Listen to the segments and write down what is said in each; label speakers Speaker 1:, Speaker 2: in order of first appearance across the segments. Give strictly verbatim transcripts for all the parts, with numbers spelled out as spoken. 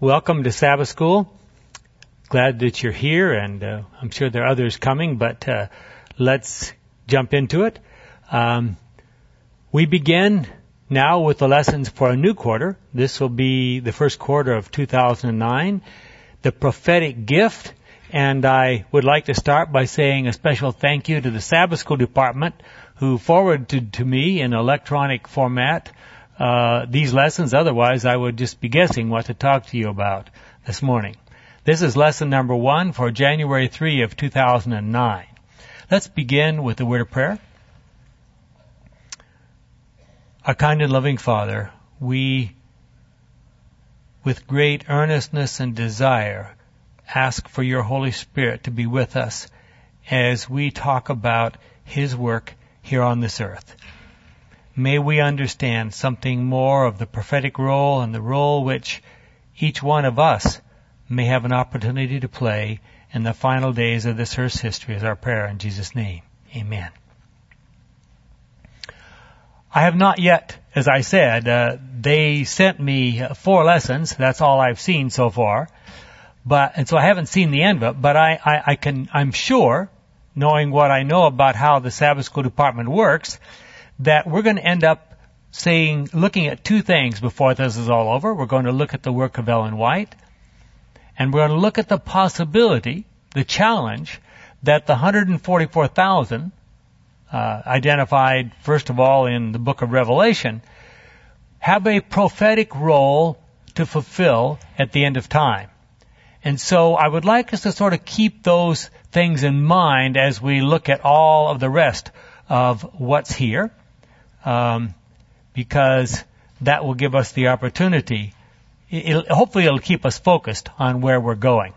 Speaker 1: Welcome to Sabbath School. Glad that you're here, and uh, I'm sure there are others coming, but uh, let's jump into it. Um, we begin now with the lessons for a new quarter. This will be the first quarter of two thousand nine, the prophetic gift, and I would like to start by saying a special thank you to the Sabbath School department who forwarded to me in electronic format Uh, these lessons. Otherwise, I would just be guessing what to talk to you about this morning. This is lesson number one for January third of two thousand nine. Let's begin with the word of prayer. Our kind and loving Father, we, with great earnestness and desire, ask for your Holy Spirit to be with us as we talk about His work here on this earth. May we understand something more of the prophetic role and the role which each one of us may have an opportunity to play in the final days of this earth's history is our prayer in Jesus' name. Amen. I have not yet, as I said, uh, they sent me four lessons. That's all I've seen so far. But, and so I haven't seen the end of it, but I, I, I can, I'm sure, knowing what I know about how the Sabbath School department works, that we're going to end up saying, looking at two things before this is all over. We're going to look at the work of Ellen White, and we're going to look at the possibility, the challenge, that the one hundred forty-four thousand, uh, identified first of all in the book of Revelation, have a prophetic role to fulfill at the end of time. And so I would like us to sort of keep those things in mind as we look at all of the rest of what's here. Um, because that will give us the opportunity. It'll, hopefully it'll keep us focused on where we're going.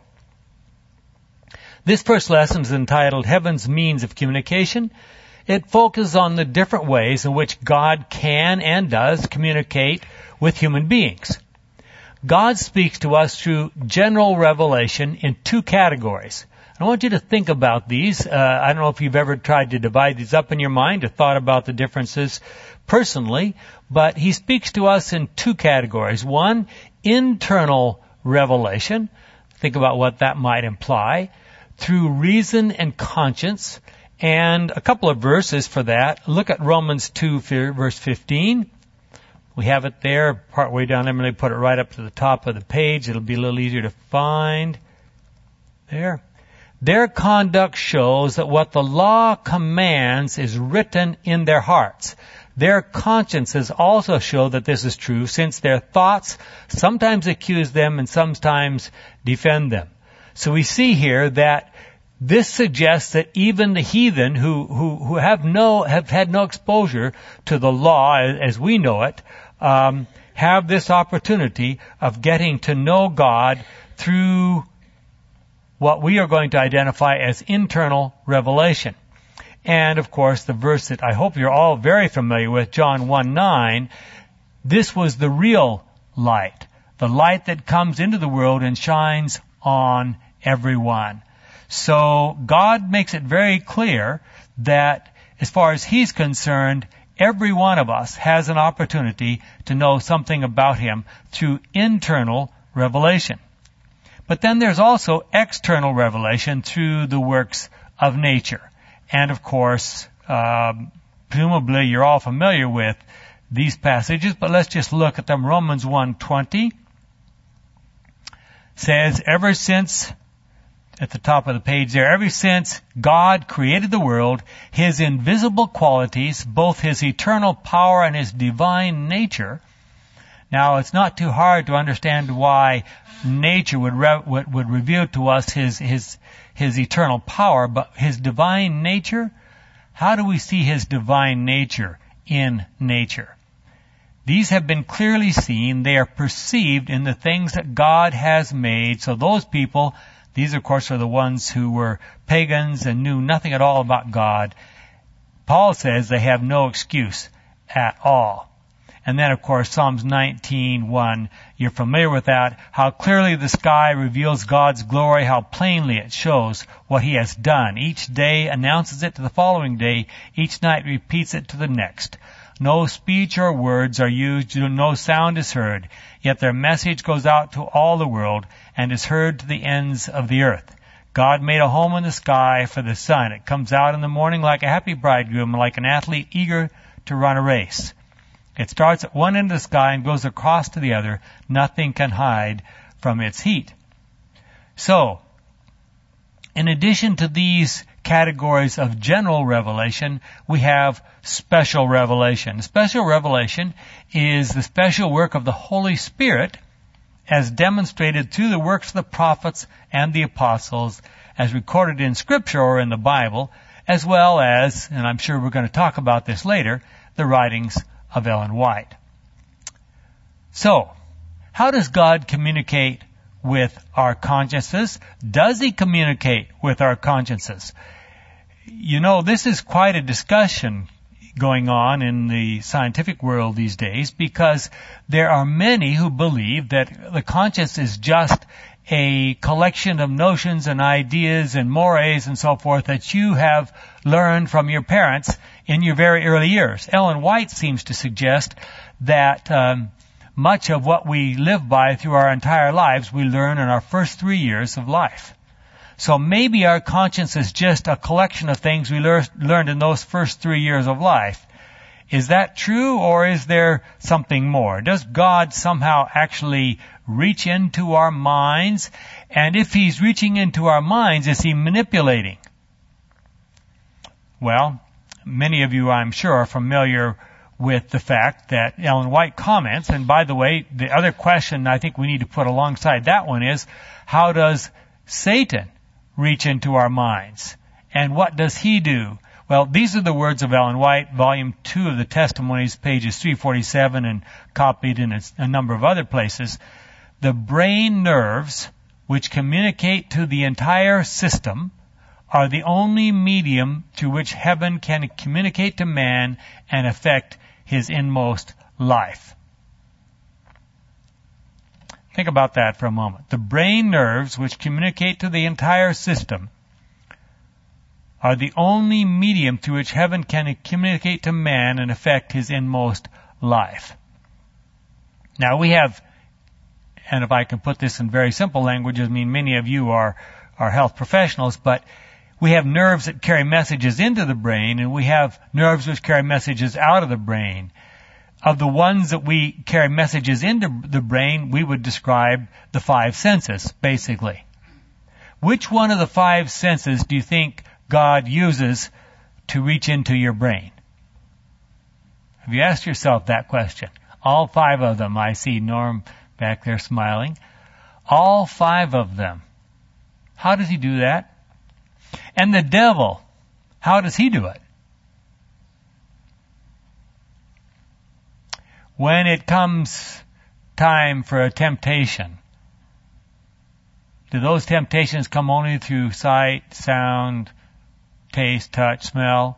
Speaker 1: This first lesson is entitled Heaven's Means of Communication. It focuses on the different ways in which God can and does communicate with human beings. God speaks to us through general revelation in two categories. I want you to think about these. Uh, I don't know if you've ever tried to divide these up in your mind or thought about the differences personally, but he speaks to us in two categories. One, internal revelation. Think about what that might imply. Through reason and conscience. And a couple of verses for that. Look at Romans two, verse fifteen. We have it there, partway down. I'm going to put it right up to the top of the page. It'll be a little easier to find. There. Their conduct shows that what the law commands is written in their hearts. Their consciences also show that this is true, since their thoughts sometimes accuse them and sometimes defend them. So we see here that this suggests that even the heathen who, who, who have no, have had no exposure to the law as we know it, um, have this opportunity of getting to know God through what we are going to identify as internal revelation. And, of course, the verse that I hope you're all very familiar with, John one nine, this was the real light, the light that comes into the world and shines on everyone. So God makes it very clear that, as far as He's concerned, every one of us has an opportunity to know something about Him through internal revelation. But then there's also external revelation through the works of nature. And of course, um, presumably you're all familiar with these passages, but let's just look at them. Romans one twenty says, ever since, at the top of the page there, ever since God created the world, His invisible qualities, both His eternal power and His divine nature. Now, it's not too hard to understand why nature would re- would, would reveal to us his his his eternal power, but His divine nature, how do we see His divine nature in nature? These have been clearly seen. They are perceived in the things that God has made. So those people, these of course are the ones who were pagans and knew nothing at all about God. Paul says they have no excuse at all. And then, of course, Psalms nineteen one, you're familiar with that. How clearly the sky reveals God's glory, how plainly it shows what He has done. Each day announces it to the following day. Each night repeats it to the next. No speech or words are used, no sound is heard, yet their message goes out to all the world and is heard to the ends of the earth. God made a home in the sky for the sun. It comes out in the morning like a happy bridegroom, like an athlete eager to run a race. It starts at one end of the sky and goes across to the other. Nothing can hide from its heat. So, in addition to these categories of general revelation, we have special revelation. Special revelation is the special work of the Holy Spirit as demonstrated through the works of the prophets and the apostles, as recorded in Scripture or in the Bible, as well as, and I'm sure we're going to talk about this later, the writings of Ellen White. So, how does God communicate with our consciences? Does He communicate with our consciences? You know, this is quite a discussion going on in the scientific world these days, because there are many who believe that the conscience is just a collection of notions and ideas and mores and so forth that you have learned from your parents in your very early years. Ellen White seems to suggest that um, much of what we live by through our entire lives we learn in our first three years of life. So maybe our conscience is just a collection of things we lear- learned in those first three years of life. Is that true, or is there something more? Does God somehow actually reach into our minds? And if He's reaching into our minds, is He manipulating? Well, many of you, I'm sure, are familiar with the fact that Ellen White comments, and by the way, the other question I think we need to put alongside that one is, how does Satan reach into our minds? And what does he do? Well, these are the words of Ellen White, volume two of the Testimonies, pages three forty-seven, and copied in a, a number of other places. The brain nerves, which communicate to the entire system, are the only medium through which heaven can communicate to man and affect his inmost life. Think about that for a moment. The brain nerves, which communicate to the entire system, are the only medium through which heaven can communicate to man and affect his inmost life. Now we have, and if I can put this in very simple language, I mean many of you are, are health professionals, but we have nerves that carry messages into the brain, and we have nerves which carry messages out of the brain. Of the ones that we carry messages into the brain, we would describe the five senses, basically. Which one of the five senses do you think God uses to reach into your brain? Have you asked yourself that question? All five of them. I see Norm back there smiling. All five of them. How does He do that? And the devil, how does he do it? When it comes time for a temptation, do those temptations come only through sight, sound, taste, touch, smell?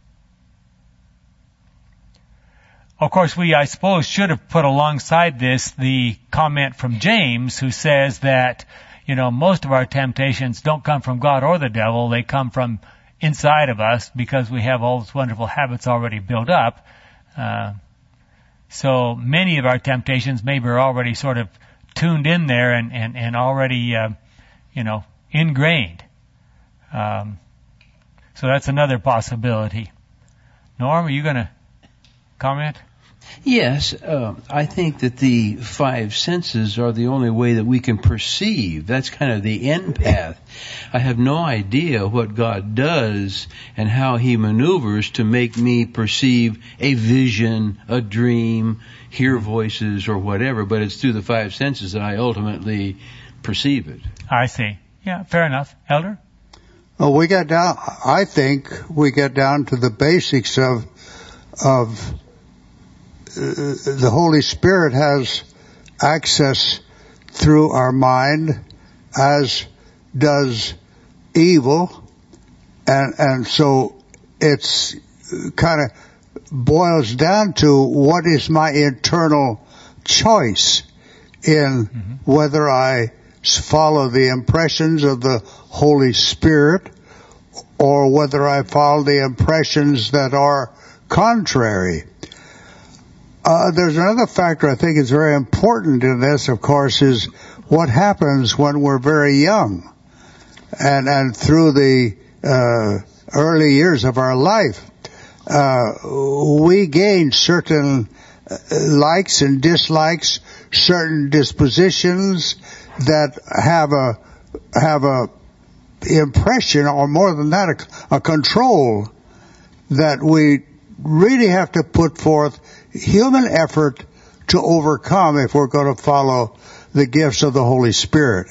Speaker 1: Of course, we, I suppose, should have put alongside this the comment from James, who says that, you know, most of our temptations don't come from God or the devil. They come from inside of us because we have all those wonderful habits already built up. Uh, so many of our temptations maybe are already sort of tuned in there and, and, and already, uh, you know, ingrained. Um, so that's another possibility. Norm, are you going to comment?
Speaker 2: Yes, uh, I think that the five senses are the only way that we can perceive. That's kind of the end path. I have no idea what God does and how He maneuvers to make me perceive a vision, a dream, hear voices, or whatever, but it's through the five senses that I ultimately perceive it.
Speaker 1: I see. Yeah, fair enough. Elder?
Speaker 3: Well, we get down, I think we get down to the basics of, of, Uh, the Holy Spirit has access through our mind, as does evil, and and so it's kind of boils down to what is my internal choice in mm-hmm. whether I follow the impressions of the Holy Spirit or whether I follow the impressions that are contrary. Uh, there's another factor I think is very important in this, of course, is what happens when we're very young and, and through the uh, early years of our life. Uh, we gain certain likes and dislikes, certain dispositions that have a have a impression, or more than that, a, a control that we really have to put forth human effort to overcome if we're going to follow the gifts of the Holy Spirit.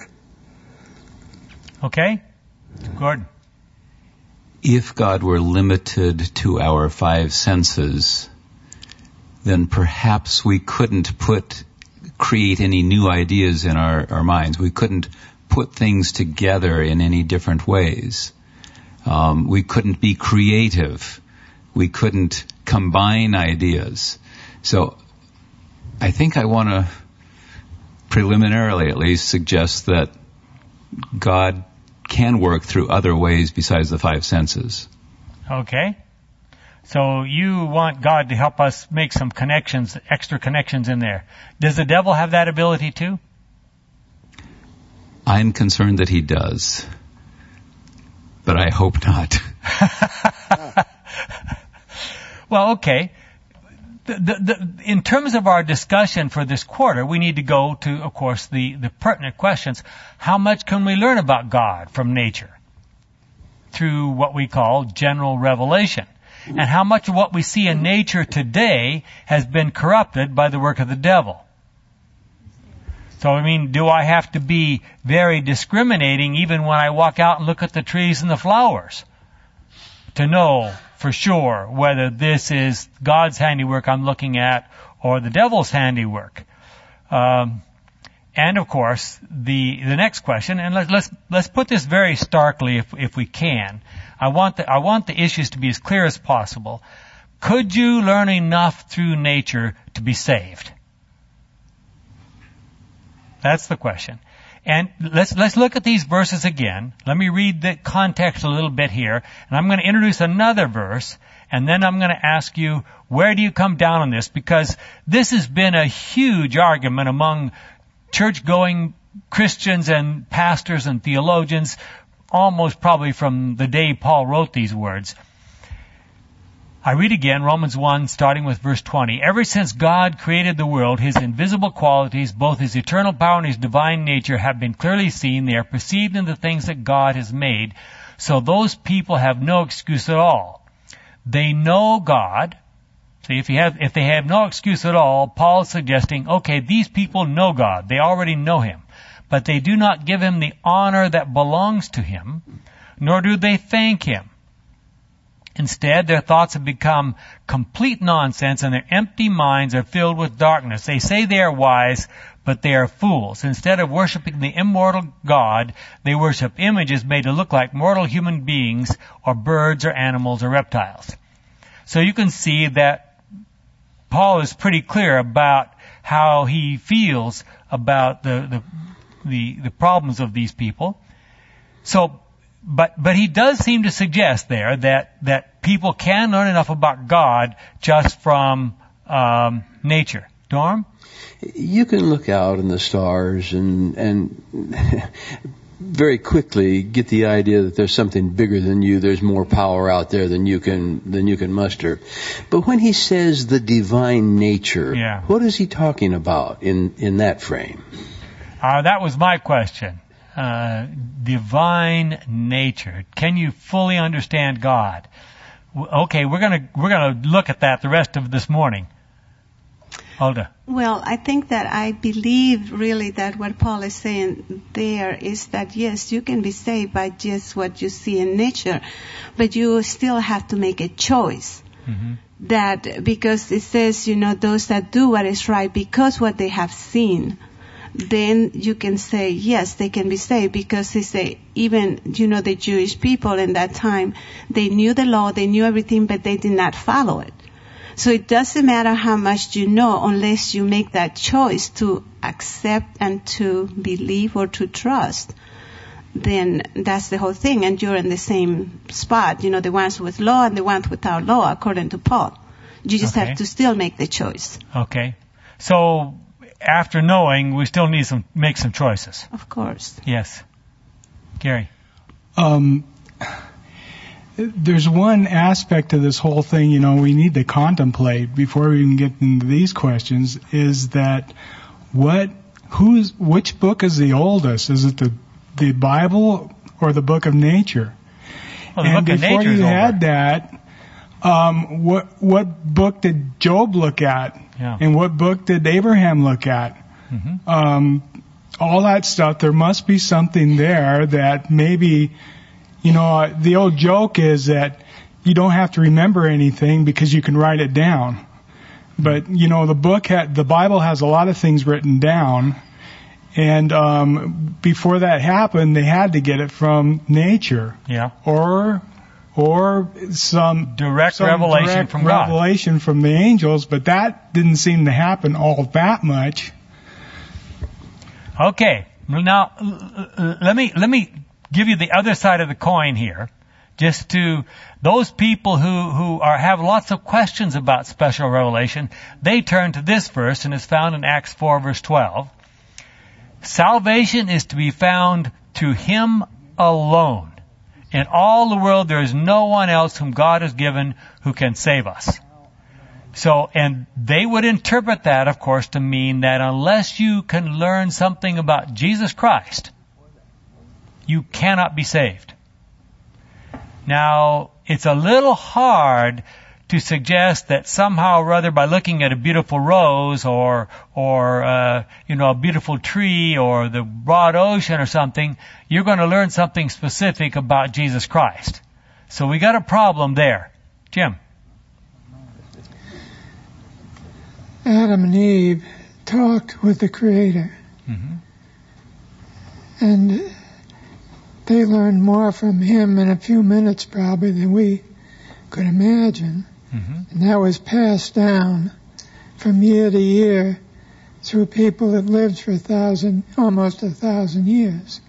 Speaker 1: Okay, Gordon.
Speaker 4: If God were limited to our five senses, then perhaps we couldn't put, create any new ideas in our, our minds. We couldn't put things together in any different ways. Um, we couldn't be creative. We couldn't combine ideas. So I think I want to preliminarily at least suggest that God can work through other ways besides the five senses.
Speaker 1: Okay. So you want God to help us make some connections, extra connections in there. Does the devil have that ability too?
Speaker 4: I'm concerned that he does, but I hope not.
Speaker 1: Well, okay. The, the, the, in terms of our discussion for this quarter, we need to go to, of course, the, the pertinent questions. How much can we learn about God from nature through what we call general revelation? And how much of what we see in nature today has been corrupted by the work of the devil? So, I mean, do I have to be very discriminating even when I walk out and look at the trees and the flowers to know for sure whether this is God's handiwork I'm looking at or the devil's handiwork? Um, and of course, the the next question, and let's let's let's put this very starkly if if we can. I want the I want the issues to be as clear as possible. Could you learn enough through nature to be saved? That's the question. And let's let's look at these verses again. Let me read the context a little bit here, and I'm going to introduce another verse, and then I'm going to ask you, where do you come down on this? Because this has been a huge argument among church-going Christians and pastors and theologians, almost probably from the day Paul wrote these words. I read again, Romans one, starting with verse twenty. Ever since God created the world, His invisible qualities, both His eternal power and His divine nature, have been clearly seen. They are perceived in the things that God has made. So those people have no excuse at all. They know God. See, if you have, if they have no excuse at all, Paul is suggesting, okay, these people know God. They already know Him. But they do not give Him the honor that belongs to Him, nor do they thank Him. Instead, their thoughts have become complete nonsense, and their empty minds are filled with darkness. They say they are wise, but they are fools. Instead of worshiping the immortal God, they worship images made to look like mortal human beings, or birds, or animals, or reptiles. So you can see that Paul is pretty clear about how he feels about the the the, the problems of these people. So But but he does seem to suggest there that, that people can learn enough about God just from um, nature. Dorm?
Speaker 2: You can look out in the stars and and very quickly get the idea that there's something bigger than you. There's more power out there than you can than you can muster. But when he says the divine nature,
Speaker 1: yeah.
Speaker 2: What is he talking about in in that frame?
Speaker 1: Uh, that was my question. Uh, divine nature. Can you fully understand God? Okay, we're gonna we're gonna look at that the rest of this morning. Hulda.
Speaker 5: Well, I think that I believe really that what Paul is saying there is that yes, you can be saved by just what you see in nature, but you still have to make a choice. Mm-hmm. That because it says, you know, those that do what is right because what they have seen. Then you can say, yes, they can be saved because they say, even, you know, the Jewish people in that time, they knew the law, they knew everything, but they did not follow it. So it doesn't matter how much you know unless you make that choice to accept and to believe or to trust. Then that's the whole thing, and you're in the same spot, you know, the ones with law and the ones without law, according to Paul. You just
Speaker 1: Okay.
Speaker 5: have to still make the choice.
Speaker 1: Okay. So after knowing, we still need some make some choices.
Speaker 5: Of course.
Speaker 1: Yes. Gary.
Speaker 6: Um, there's one aspect of this whole thing, you know, we need to contemplate before we can get into these questions, is that what, who's, which book is the oldest? Is it the, the Bible or the book of nature?
Speaker 1: Well, the
Speaker 6: and
Speaker 1: book of
Speaker 6: before
Speaker 1: nature is
Speaker 6: you
Speaker 1: older.
Speaker 6: had that, um, what, what book did Job look at?
Speaker 1: Yeah.
Speaker 6: And what book did Abraham look at?
Speaker 1: Mm-hmm.
Speaker 6: Um, all that stuff, there must be something there that maybe, you know, the old joke is that you don't have to remember anything because you can write it down. But, you know, the book, had, the Bible has a lot of things written down. And um, before that happened, they had to get it from nature.
Speaker 1: Yeah.
Speaker 6: Or or some
Speaker 1: Direct
Speaker 6: some
Speaker 1: revelation
Speaker 6: direct
Speaker 1: from God.
Speaker 6: revelation from the angels, but that didn't seem to happen all that much.
Speaker 1: Okay. Now, l- l- let me let me give you the other side of the coin here, just to those people who who are have lots of questions about special revelation. They turn to this verse, and it's found in Acts four, verse twelve. Salvation is to be found through Him alone. In all the world, there is no one else whom God has given who can save us. So, and they would interpret that, of course, to mean that unless you can learn something about Jesus Christ, you cannot be saved. Now, it's a little hard to suggest that somehow or other by looking at a beautiful rose or, or, uh, you know, a beautiful tree or the broad ocean or something, you're going to learn something specific about Jesus Christ. So we got a problem there. Jim.
Speaker 7: Adam and Eve talked with the Creator.
Speaker 1: Mm-hmm.
Speaker 7: And they learned more from Him in a few minutes probably than we could imagine.
Speaker 1: Mm-hmm.
Speaker 7: And that was passed down from year to year through people that lived for a thousand, almost a thousand years.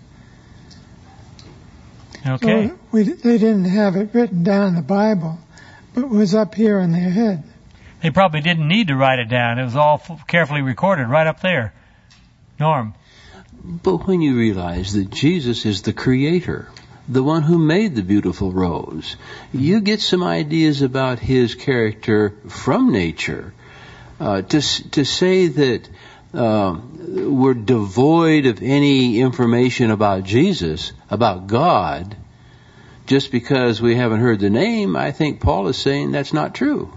Speaker 1: Okay.
Speaker 7: So we, they didn't have it written down in the Bible, but it was up here in their head.
Speaker 1: They probably didn't need to write it down. It was all f- carefully recorded right up there. Norm.
Speaker 2: But when you realize that Jesus is the creator, the one who made the beautiful rose, you get some ideas about his character from nature. Uh, to to say that uh, we're devoid of any information about Jesus, about God, just because we haven't heard the name, I think Paul is saying that's not true.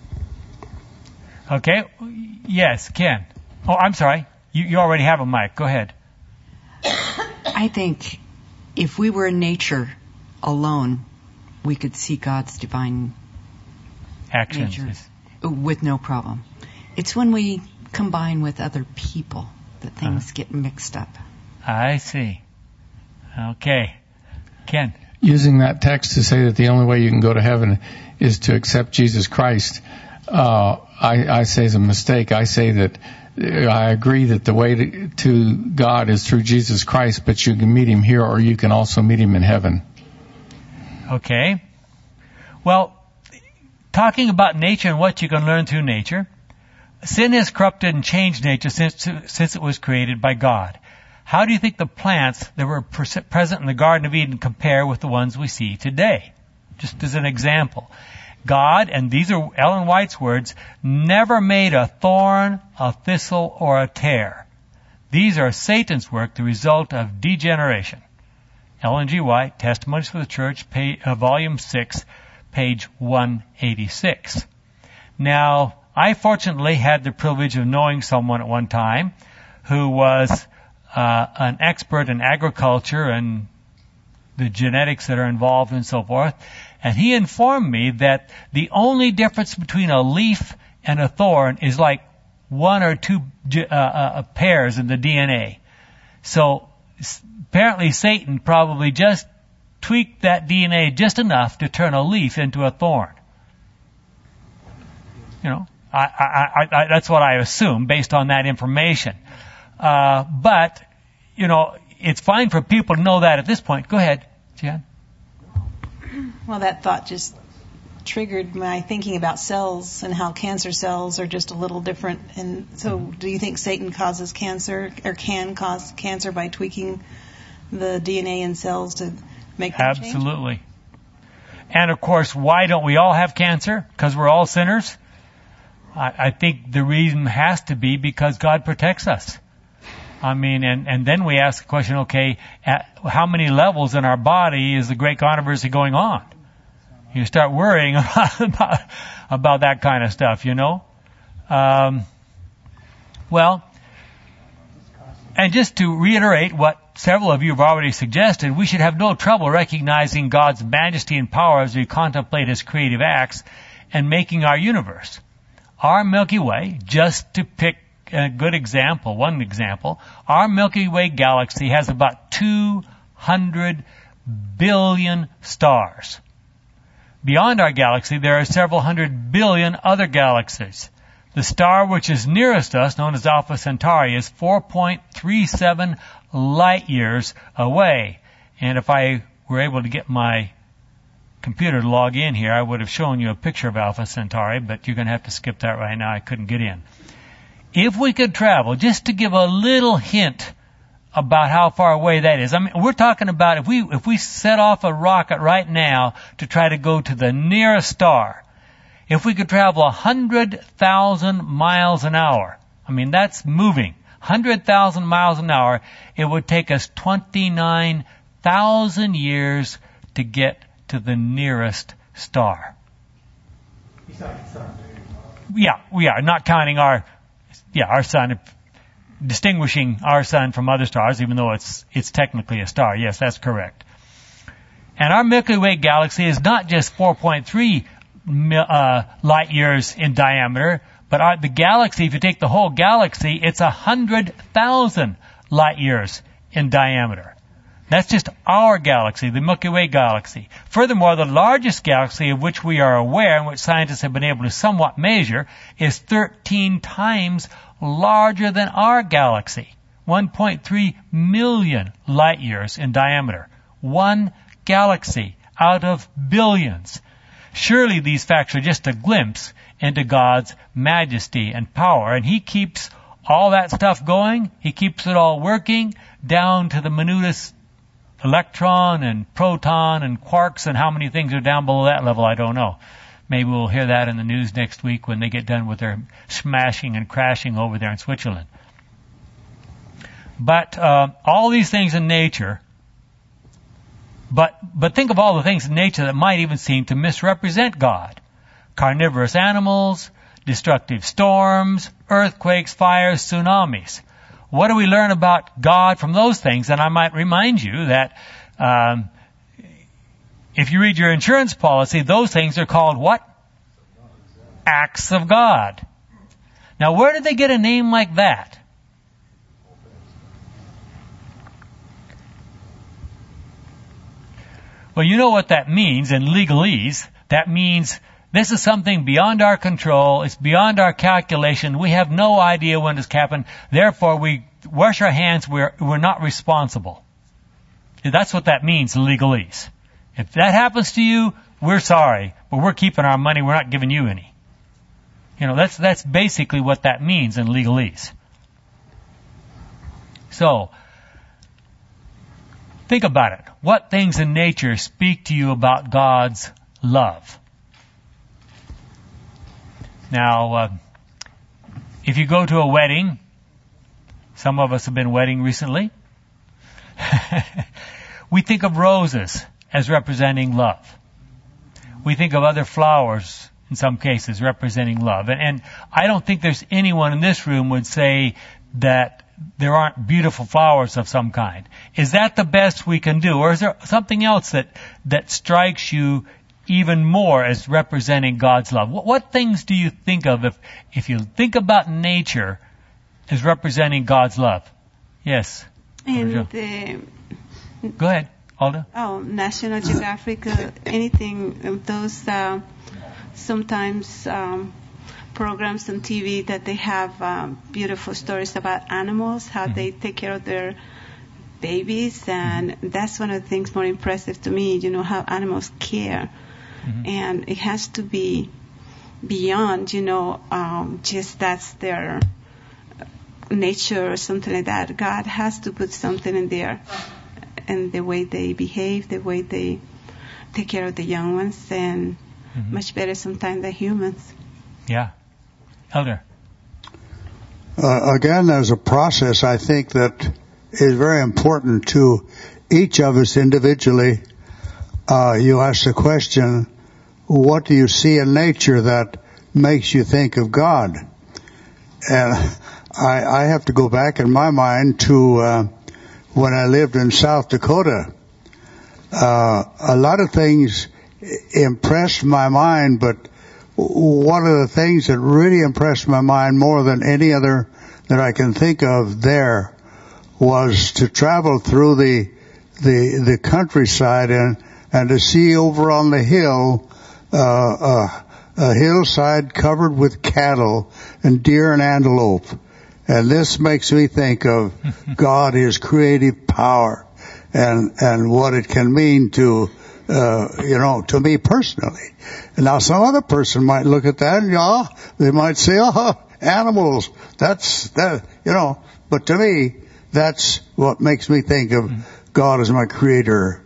Speaker 1: Okay. Yes, Ken. Oh, I'm sorry. You, you already have a mic. Go ahead.
Speaker 8: I think if we were in nature alone, we could see God's divine
Speaker 1: Actions.
Speaker 8: nature with no problem. It's when we combine with other people that things
Speaker 1: Uh-huh.
Speaker 8: get mixed up.
Speaker 1: I see. Okay. Ken.
Speaker 9: Using that text to say that the only way you can go to heaven is to accept Jesus Christ, uh, I, I say is a mistake. I say that I agree that the way to, to God is through Jesus Christ, but you can meet Him here or you can also meet Him in heaven.
Speaker 1: Okay. Well, talking about nature and what you can learn through nature, sin has corrupted and changed nature since, since it was created by God. How do you think the plants that were present in the Garden of Eden compare with the ones we see today? Just as an example. God, and these are Ellen White's words, never made a thorn, a thistle, or a tare. These are Satan's work, the result of degeneration. Ellen G. White, Testimonies for the Church, page, uh, volume six, page one eighty-six. Now, I fortunately had the privilege of knowing someone at one time who was uh, an expert in agriculture and the genetics that are involved and so forth. And he informed me that the only difference between a leaf and a thorn is like one or two uh, uh, pairs in the D N A. So apparently Satan probably just tweaked that D N A just enough to turn a leaf into a thorn. You know, I, I, I, I, that's what I assume based on that information. Uh, but, you know, it's fine for people to know that at this point. Go ahead, Jan.
Speaker 5: Well, that thought just
Speaker 10: triggered my thinking about cells and how cancer cells are just a little different. And so, do you think Satan causes cancer or can cause cancer by tweaking the D N A in cells to make them change?
Speaker 1: Absolutely. And of course, why don't we all have cancer? Because we're all sinners? I, I think the reason has to be because God protects us. I mean, and, and then we ask the question, okay, at how many levels in our body is the great controversy going on? You start worrying about, about, about that kind of stuff, you know? Um, well, and just to reiterate what several of you have already suggested, we should have no trouble recognizing God's majesty and power as we contemplate His creative acts and making our universe. Our Milky Way, just to pick a good example, one example, our Milky Way galaxy has about two hundred billion stars. Beyond our galaxy, there are several hundred billion other galaxies. The star which is nearest us, known as Alpha Centauri, is four point three seven light years away. And if I were able to get my computer to log in here, I would have shown you a picture of Alpha Centauri, but you're going to have to skip that right now. I couldn't get in. If we could travel, just to give a little hint about how far away that is. I mean, we're talking about if we if we set off a rocket right now to try to go to the nearest star, if we could travel one hundred thousand miles an hour, I mean, that's moving. one hundred thousand miles an hour, it would take us twenty-nine thousand years to get to the nearest star. Yeah, we are, not counting our, yeah, our sun, distinguishing our sun from other stars, even though it's it's technically a star. Yes, that's correct. And our Milky Way galaxy is not just four point three uh, light years in diameter, but our, the galaxy, if you take the whole galaxy, it's one hundred thousand light years in diameter. That's just our galaxy, the Milky Way galaxy. Furthermore, the largest galaxy of which we are aware and which scientists have been able to somewhat measure is thirteen times larger than our galaxy. one point three million light years in diameter. One galaxy out of billions. Surely these facts are just a glimpse into God's majesty and power. And He keeps all that stuff going. He keeps it all working down to the minutest electron and proton and quarks, and how many things are down below that level, I don't know. Maybe we'll hear that in the news next week when they get done with their smashing and crashing over there in Switzerland. But uh, all these things in nature, but but think of all the things in nature that might even seem to misrepresent God. Carnivorous animals, destructive storms, earthquakes, fires, tsunamis. What do we learn about God from those things? And I might remind you that um, if you read your insurance policy, those things are called what? Acts of God. Now, where did they get a name like that? Well, you know what that means in legalese. That means this is something beyond our control. It's beyond our calculation. We have no idea when it's happened. Therefore, we wash our hands. We're, we're not responsible. That's what that means in legalese. If that happens to you, we're sorry, but we're keeping our money. We're not giving you any. You know, that's, that's basically what that means in legalese. So, think about it. What things in nature speak to you about God's love? Now, uh, if you go to a wedding, some of us have been wedding recently, we think of roses as representing love. We think of other flowers, in some cases, representing love. And, and I don't think there's anyone in this room would say that there aren't beautiful flowers of some kind. Is that the best we can do? Or is there something else that, that strikes you even more as representing God's love? What, what things do you think of if, if you think about nature as representing God's love? Yes.
Speaker 5: And the,
Speaker 1: Go ahead, Alda.
Speaker 5: Oh, National Geographic, uh, anything of those, uh, sometimes um, programs on T V that they have um, beautiful stories about animals, how mm-hmm. they take care of their babies, and that's one of the things more impressive to me, you know, how animals care Mm-hmm. And it has to be beyond, you know, um, just that's their nature or something like that. God has to put something in there, and the way they behave, the way they take care of the young ones, and mm-hmm. much better sometimes than humans.
Speaker 1: Yeah. Elder.
Speaker 3: Uh, again, there's a process, I think, that is very important to each of us individually. Uh, you ask the question, what do you see in nature that makes you think of God? And I, I have to go back in my mind to uh, when I lived in South Dakota. Uh, a lot of things impressed my mind, but one of the things that really impressed my mind more than any other that I can think of there was to travel through the the the countryside and and to see over on the hill uh, uh, a hillside covered with cattle and deer and antelope. And this makes me think of God, His creative power, and and what it can mean to uh, you know to me personally. And now some other person might look at that and yeah, they might say, oh, animals, that's that, you know. But to me, that's what makes me think of God as my creator.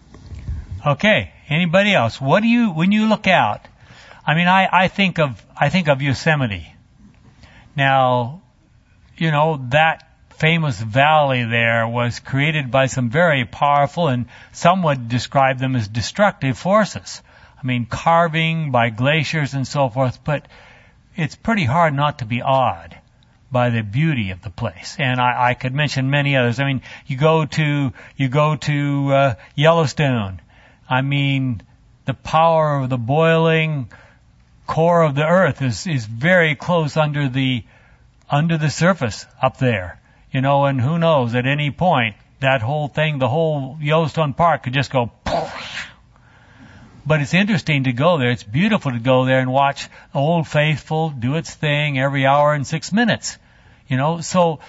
Speaker 1: Okay. Anybody else? What do you, when you look out? I mean, I, I think of, I think of Yosemite. Now, you know, that famous valley there was created by some very powerful, and some would describe them as destructive forces. I mean, carving by glaciers and so forth, but it's pretty hard not to be awed by the beauty of the place. And I, I could mention many others. I mean, you go to, you go to, uh, Yellowstone. I mean, the power of the boiling core of the earth is, is very close under the, under the surface up there. You know, and who knows, at any point, that whole thing, the whole Yellowstone Park could just go poof. But it's interesting to go there. It's beautiful to go there and watch Old Faithful do its thing every hour and six minutes. You know, so,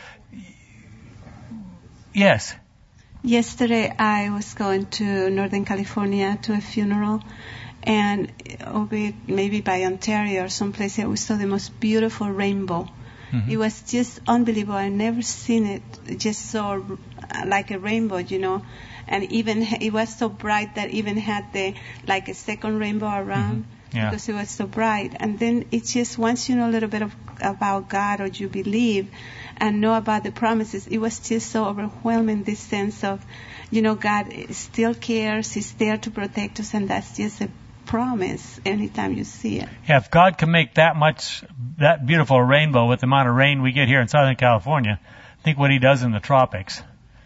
Speaker 1: yes.
Speaker 5: Yesterday I was going to Northern California to a funeral, and over maybe by Ontario or someplace, we saw the most beautiful rainbow. Mm-hmm. It was just unbelievable. I've never seen it just so like a rainbow, you know. And even it was so bright that even had the like a second rainbow around. Mm-hmm. Yeah. Because it was so bright. And then it's just once you know a little bit of, about God, or you believe and know about the promises, it was just so overwhelming, this sense of, you know, God still cares, He's there to protect us, and that's just a promise anytime you see it.
Speaker 1: Yeah, if God can make that much, that beautiful rainbow with the amount of rain we get here in Southern California, think what He does in the tropics.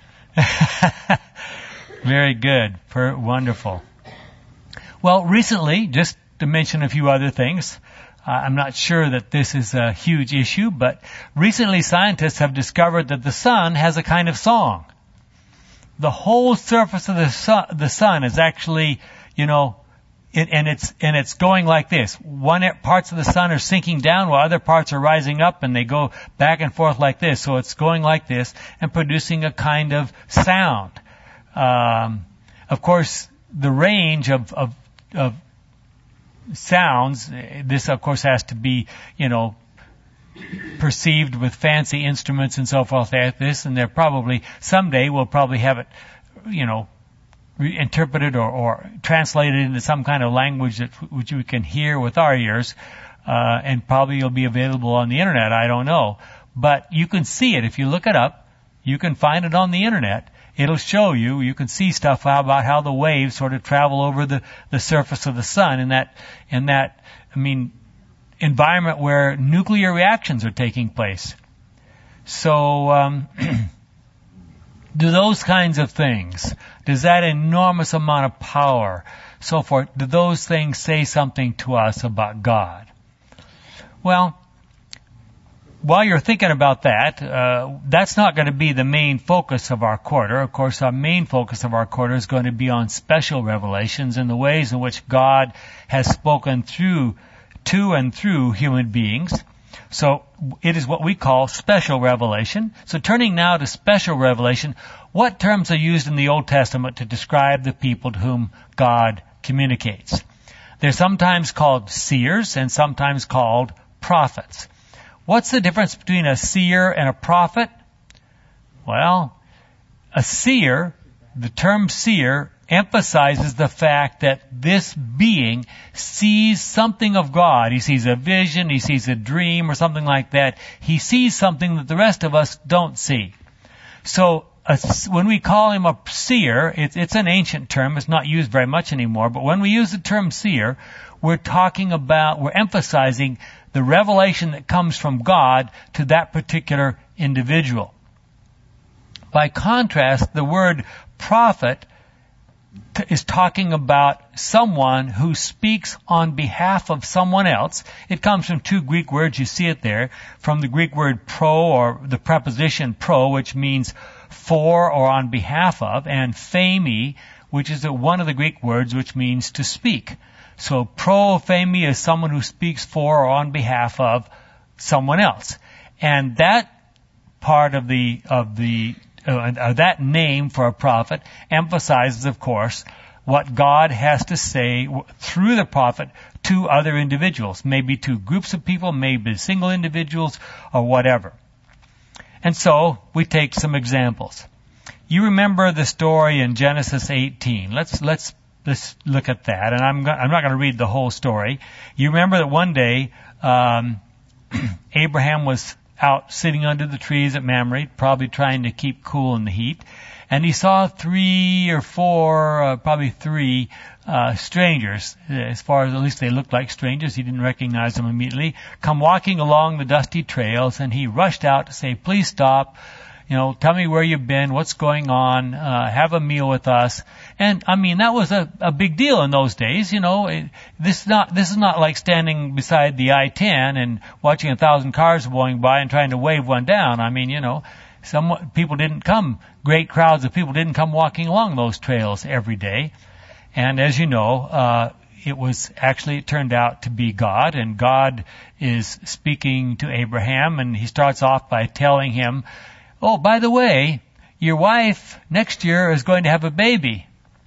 Speaker 1: Very good. Per- wonderful. Well, recently, just to mention a few other things, uh, I'm not sure that this is a huge issue, but recently scientists have discovered that the sun has a kind of song. The whole surface of the sun, the sun is actually, you know, it, and it's and it's going like this. One parts of the sun are sinking down while other parts are rising up, and they go back and forth like this. So it's going like this and producing a kind of sound. Um, of course, the range of, of, of sounds, this of course has to be, you know, perceived with fancy instruments and so forth like this, and they're probably, someday we'll probably have it, you know, interpreted or, or translated into some kind of language that which we can hear with our ears, uh, and probably it'll be available on the internet, I don't know. But you can see it if you look it up. You can find it on the internet. It'll show you, you can see stuff about how the waves sort of travel over the, the surface of the sun in that, in that, I mean, environment where nuclear reactions are taking place. So, um, do those kinds of things, does that enormous amount of power, so forth, do those things say something to us about God? Well, while you're thinking about that, uh, that's not going to be the main focus of our quarter. Of course, our main focus of our quarter is going to be on special revelations and the ways in which God has spoken through, to and through human beings. So it is what we call special revelation. So turning now to special revelation, what terms are used in the Old Testament to describe the people to whom God communicates? They're sometimes called seers and sometimes called prophets. What's the difference between a seer and a prophet? Well, a seer, the term seer, emphasizes the fact that this being sees something of God. He sees a vision, he sees a dream or something like that. He sees something that the rest of us don't see. So a, when we call him a seer, it's, it's an ancient term. It's not used very much anymore. But when we use the term seer, we're talking about, we're emphasizing the revelation that comes from God to that particular individual. By contrast, the word prophet is talking about someone who speaks on behalf of someone else. It comes from two Greek words, you see it there, from the Greek word pro, or the preposition pro, which means for or on behalf of, and phemi, which is one of the Greek words which means to speak. So pro phemi is someone who speaks for or on behalf of someone else. And that part of the, of the Uh, uh, that name for a prophet emphasizes, of course, what God has to say w- through the prophet to other individuals, maybe to groups of people, maybe single individuals, or whatever. And so we take some examples. You remember the story in Genesis eighteen. Let's let's let's look at that. And I'm go- I'm not going to read the whole story. You remember that one day um, Abraham was out sitting under the trees at Mamre, probably trying to keep cool in the heat. And he saw three or four, uh, probably three, uh, strangers, as far as at least they looked like strangers. He didn't recognize them immediately, come walking along the dusty trails, and he rushed out to say, please stop. You know, tell me where you've been, what's going on, uh, have a meal with us. And, I mean, that was a, a big deal in those days, you know. It, this is not, this is not like standing beside the I ten and watching a thousand cars going by and trying to wave one down. I mean, you know, some people didn't come, great crowds of people didn't come walking along those trails every day. And as you know, uh, it was actually, it turned out to be God, and God is speaking to Abraham, and he starts off by telling him, oh, by the way, your wife next year is going to have a baby.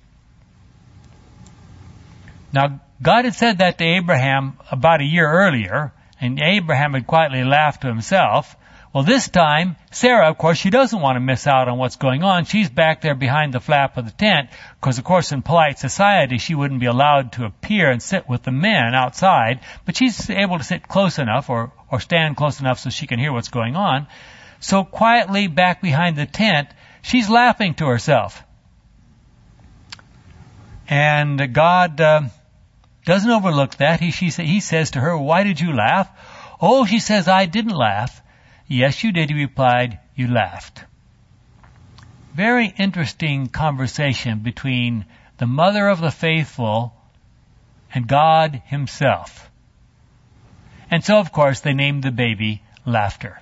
Speaker 1: Now, God had said that to Abraham about a year earlier, and Abraham had quietly laughed to himself. Well, this time, Sarah, of course, she doesn't want to miss out on what's going on. She's back there behind the flap of the tent, because, of course, in polite society, she wouldn't be allowed to appear and sit with the men outside, but she's able to sit close enough or, or stand close enough so she can hear what's going on. So quietly back behind the tent, she's laughing to herself. And God uh, doesn't overlook that. He, she, he says to her, why did you laugh? Oh, she says, I didn't laugh. Yes, you did, he replied, you laughed. Very interesting conversation between the mother of the faithful and God himself. And so, of course, they named the baby Laughter.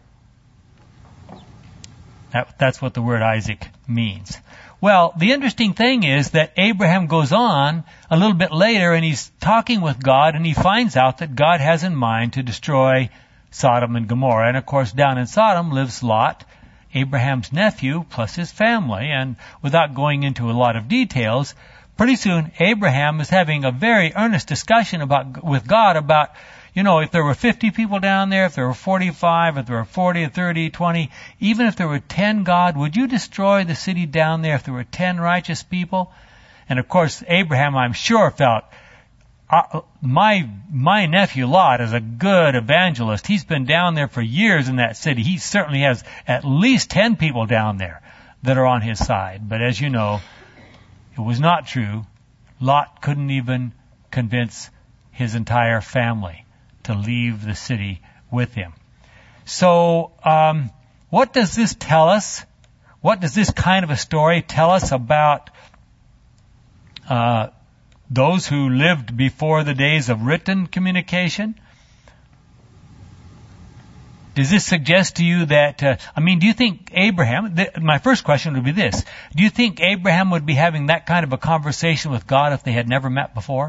Speaker 1: That, that's what the word Isaac means. Well, the interesting thing is that Abraham goes on a little bit later, and he's talking with God, and he finds out that God has in mind to destroy Sodom and Gomorrah. And of course, down in Sodom lives Lot, Abraham's nephew, plus his family. And without going into a lot of details, pretty soon Abraham is having a very earnest discussion about with God about, you know, if there were fifty people down there, if there were forty-five, if there were forty, thirty, twenty, even if there were ten, God, would you destroy the city down there if there were ten righteous people? And of course, Abraham, I'm sure, felt, uh, my my nephew Lot is a good evangelist. He's been down there for years in that city. He certainly has at least ten people down there that are on his side. But as you know, it was not true. Lot couldn't even convince his entire family to leave the city with him. So, um, what does this tell us? What does this kind of a story tell us about uh, those who lived before the days of written communication? Does this suggest to you that, uh, I mean, do you think Abraham, th- my first question would be this, do you think Abraham would be having that kind of a conversation with God if they had never met before?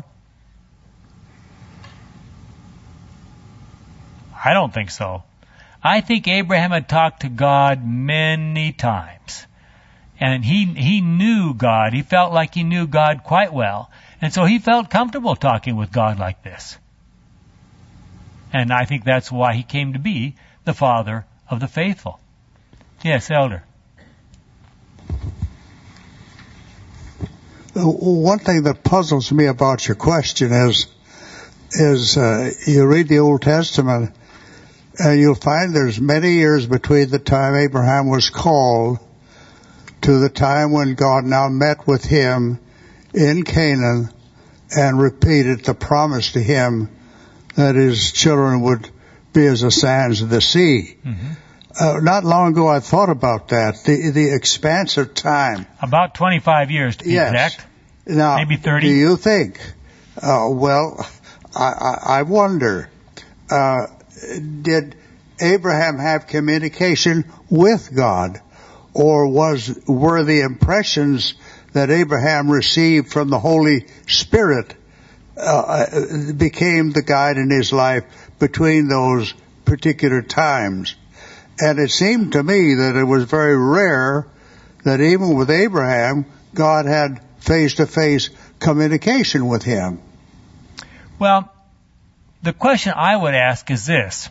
Speaker 1: I don't think so. I think Abraham had talked to God many times. And he he knew God. He felt like he knew God quite well. And so he felt comfortable talking with God like this. And I think that's why he came to be the father of the faithful. Yes, Elder.
Speaker 3: One thing that puzzles me about your question is, is uh, you read the Old Testament and you'll find there's many years between the time Abraham was called to the time when God now met with him in Canaan and repeated the promise to him that his children would be as the sands of the sea. Mm-hmm. Uh, not long ago I thought about that, the the expanse of time.
Speaker 1: About twenty-five years to be
Speaker 3: yes.
Speaker 1: exact.
Speaker 3: Now,
Speaker 1: maybe thirty.
Speaker 3: Do you think? Uh, well, I, I, I wonder, uh, did Abraham have communication with God? Or was were the impressions that Abraham received from the Holy Spirit uh, became the guide in his life between those particular times? And it seemed to me that it was very rare that even with Abraham, God had face-to-face communication with him.
Speaker 1: Well, the question I would ask is this.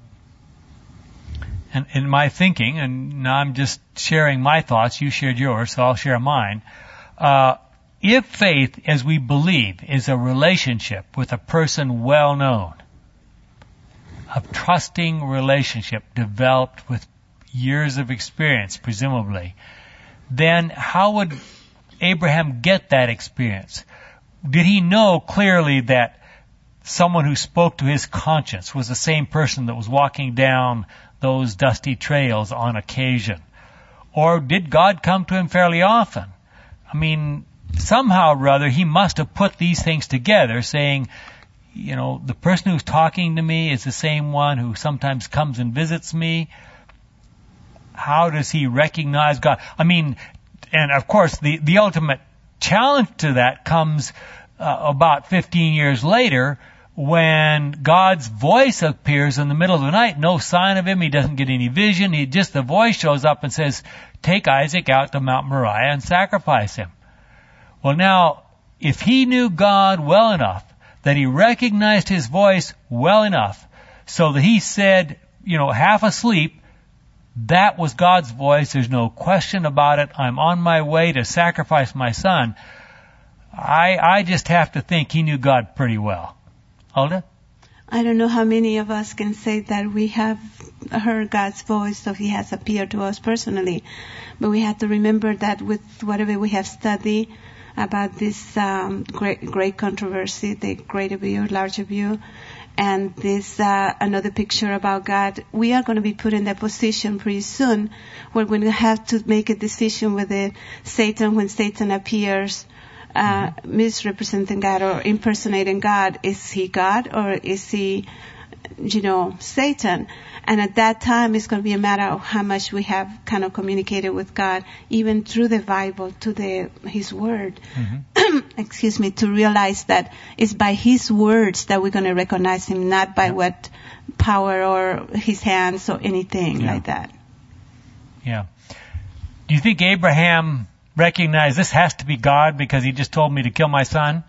Speaker 1: And in my thinking, and now I'm just sharing my thoughts, you shared yours, so I'll share mine. Uh, if faith, as we believe, is a relationship with a person well known, a trusting relationship developed with years of experience, presumably, then how would Abraham get that experience? Did he know clearly that someone who spoke to his conscience was the same person that was walking down those dusty trails on occasion? Or did God come to him fairly often? I mean, somehow or other, he must have put these things together, saying, you know, the person who's talking to me is the same one who sometimes comes and visits me. How does he recognize God? I mean, and of course, the, the ultimate challenge to that comes uh, about fifteen years later, when God's voice appears in the middle of the night, no sign of him, he doesn't get any vision, he just, the voice shows up and says, take Isaac out to Mount Moriah and sacrifice him. Well now, if he knew God well enough, that he recognized his voice well enough, so that he said, you know, half asleep, that was God's voice, there's no question about it, I'm on my way to sacrifice my son, I, I just have to think he knew God pretty well. Hulda?
Speaker 5: I don't know how many of us can say that we have heard God's voice, so he has appeared to us personally. But we have to remember that with whatever we have studied about this um, great, great controversy, the greater view, larger view, and this uh, another picture about God, we are going to be put in that position pretty soon where we're going to have to make a decision whether Satan, when Satan appears, Uh, misrepresenting God or impersonating God, is he God or is he, you know, Satan? And at that time, it's going to be a matter of how much we have kind of communicated with God, even through the Bible, to the His Word. Mm-hmm. Excuse me, to realize that it's by His words that we're going to recognize Him, not by what power or His hands or anything yeah. like that.
Speaker 1: Yeah. Do you think Abraham recognize this has to be God because he just told me to kill my son?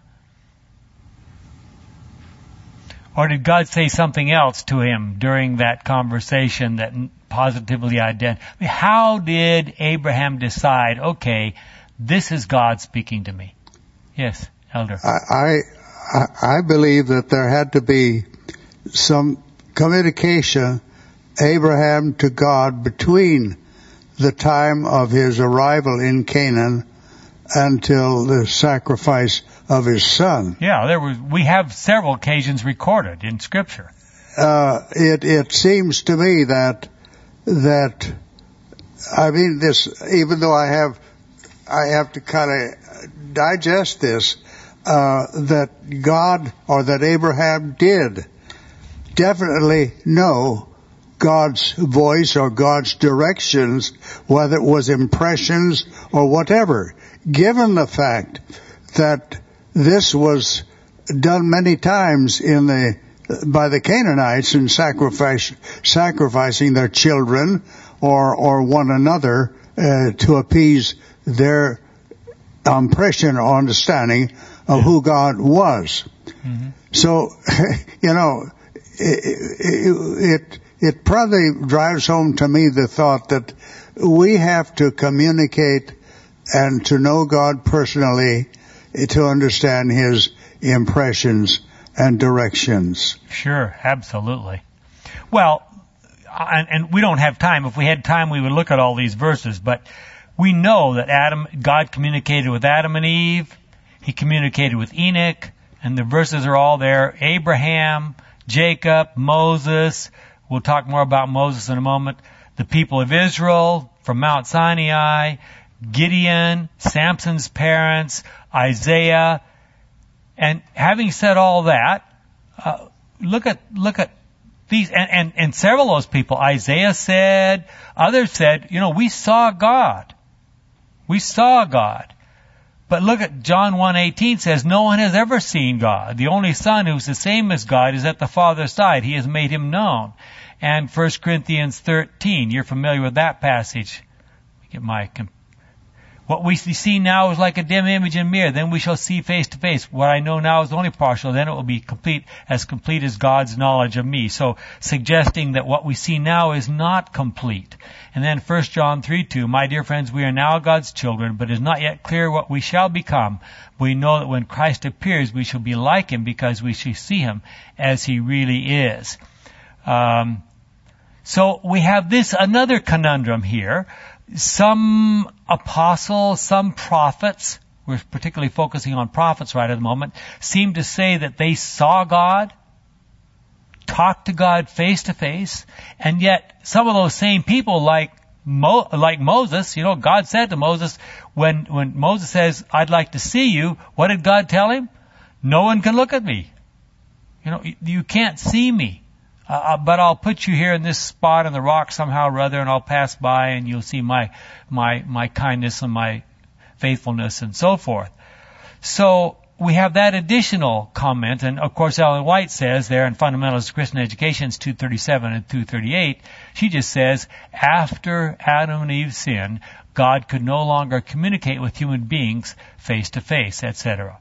Speaker 1: Or did God say something else to him during that conversation that positively identified? I mean, how did Abraham decide, okay, this is God speaking to me? Yes, Elder.
Speaker 3: I, I, I believe that there had to be some communication, Abraham to God, between the time of his arrival in Canaan until the sacrifice of his son.
Speaker 1: Yeah, there was. We have several occasions recorded in Scripture.
Speaker 3: Uh, it it seems to me that that I mean this. Even though I have I have to kind of digest this, uh, that God or that Abraham did definitely know God's voice or God's directions, whether it was impressions or whatever, given the fact that this was done many times in the by the Canaanites in sacrifice, sacrificing their children or or one another uh, to appease their impression or understanding of who God was.
Speaker 1: Mm-hmm.
Speaker 3: So, you know, it, it, it probably drives home to me the thought that we have to communicate and to know God personally to understand His impressions and directions.
Speaker 1: Sure, absolutely. Well, and, and we don't have time. If we had time, we would look at all these verses, but we know that Adam, God communicated with Adam and Eve. He communicated with Enoch, and the verses are all there. Abraham, Jacob, Moses. We'll talk more about Moses in a moment. The people of Israel from Mount Sinai, Gideon, Samson's parents, Isaiah. And having said all that, uh, look at look at these, and, and, and several of those people. Isaiah said, others said, you know, we saw God. We saw God. But look at John one eighteen says, no one has ever seen God. The only Son who's the same as God is at the Father's side. He has made Him known. And First Corinthians thirteen, you're familiar with that passage. Get my comp- What we see now is like a dim image in a mirror. Then we shall see face to face. What I know now is only partial. Then it will be complete, as complete as God's knowledge of me. So suggesting that what we see now is not complete. And then First John three two, my dear friends, we are now God's children, but it is not yet clear what we shall become. We know that when Christ appears, we shall be like Him because we shall see Him as He really is. Um, so we have this, another conundrum here. Some apostles, some prophets, we're particularly focusing on prophets right at the moment, seem to say that they saw God, talked to God face to face, and yet some of those same people like Mo, like Moses, you know, God said to Moses, when, when Moses says, I'd like to see you, what did God tell him? No one can look at me. You know, you can't see me. Uh, but I'll put you here in this spot in the rock somehow or other, and I'll pass by, and you'll see my my my kindness and my faithfulness and so forth. So we have that additional comment, and of course Ellen White says there in Fundamentals of Christian Education, two thirty-seven and two thirty-eight, she just says, after Adam and Eve sinned, God could no longer communicate with human beings face to face, et cetera.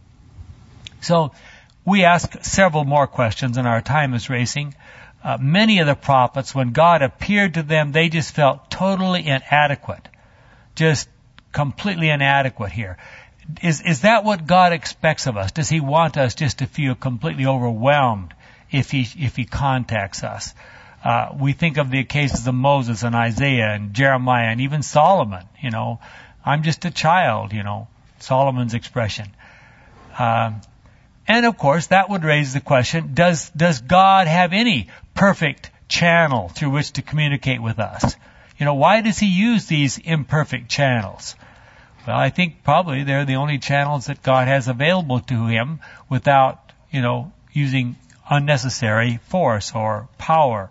Speaker 1: So we ask several more questions, and our time is racing. Uh, many of the prophets, when God appeared to them, they just felt totally inadequate. Just completely inadequate here. Is, is that what God expects of us? Does He want us just to feel completely overwhelmed if He, if He contacts us? Uh, we think of the cases of Moses and Isaiah and Jeremiah and even Solomon, you know. I'm just a child, you know, Solomon's expression. Um, And of course, that would raise the question, does, does God have any perfect channel through which to communicate with us? You know, why does He use these imperfect channels? Well, I think probably they're the only channels that God has available to Him without, you know, using unnecessary force or power.